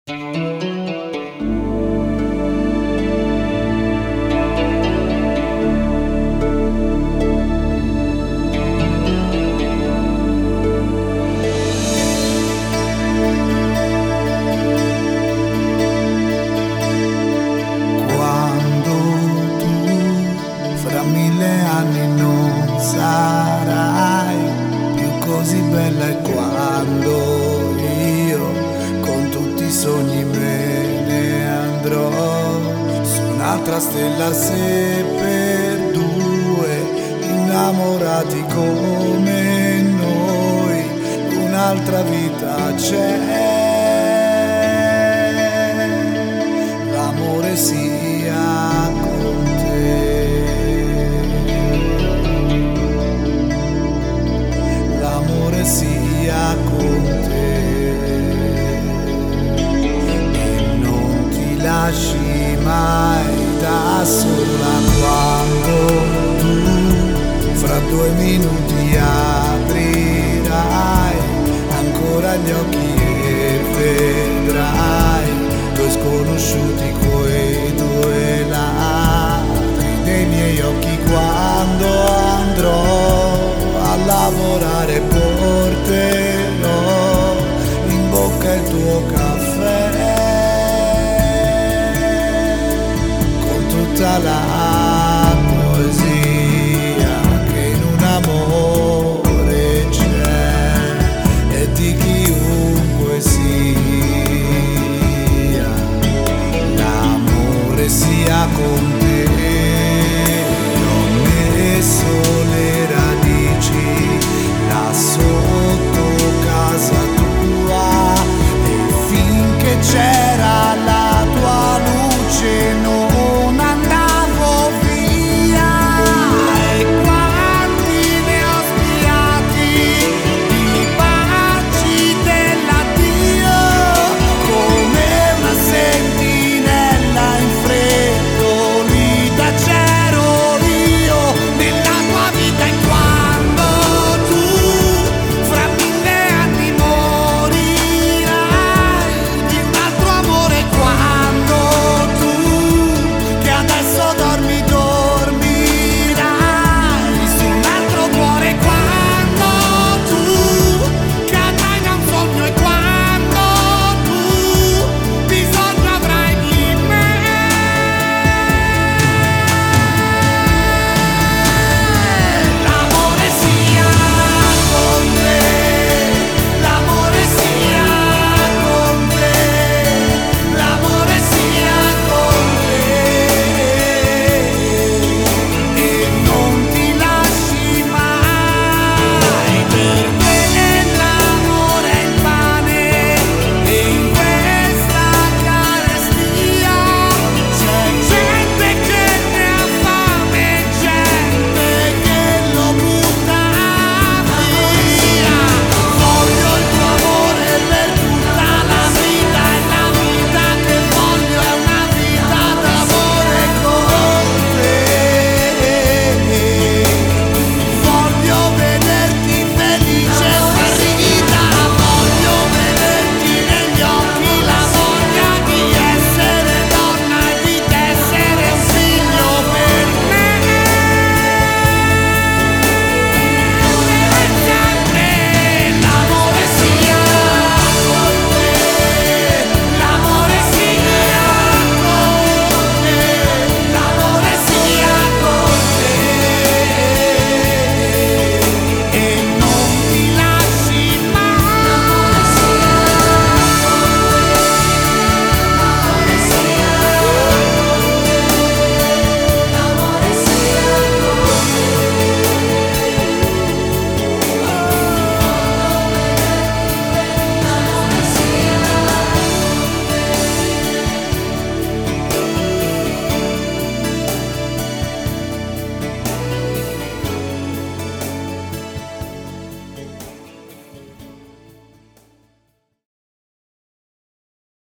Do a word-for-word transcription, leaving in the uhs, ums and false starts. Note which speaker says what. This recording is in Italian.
Speaker 1: Mille anni non sarai più così bella, e quando io con tutti i sogni me ne andrò su un'altra stella, se per due innamorati come noi un'altra vita c'è, l'amore sia con te. Sia con te e non ti lasci mai da sola, quando tu fra due minuti aprirai ancora gli occhi e vedrai due sconosciuti coi due ladri dei miei occhi. Quando andrò a lavorare porterò in bocca il tuo caffè con tutta la poesia che in un amore c'è e di chiunque sia, l'amore sia con te. Ho messo le radici là sotto casa tua e finché c'è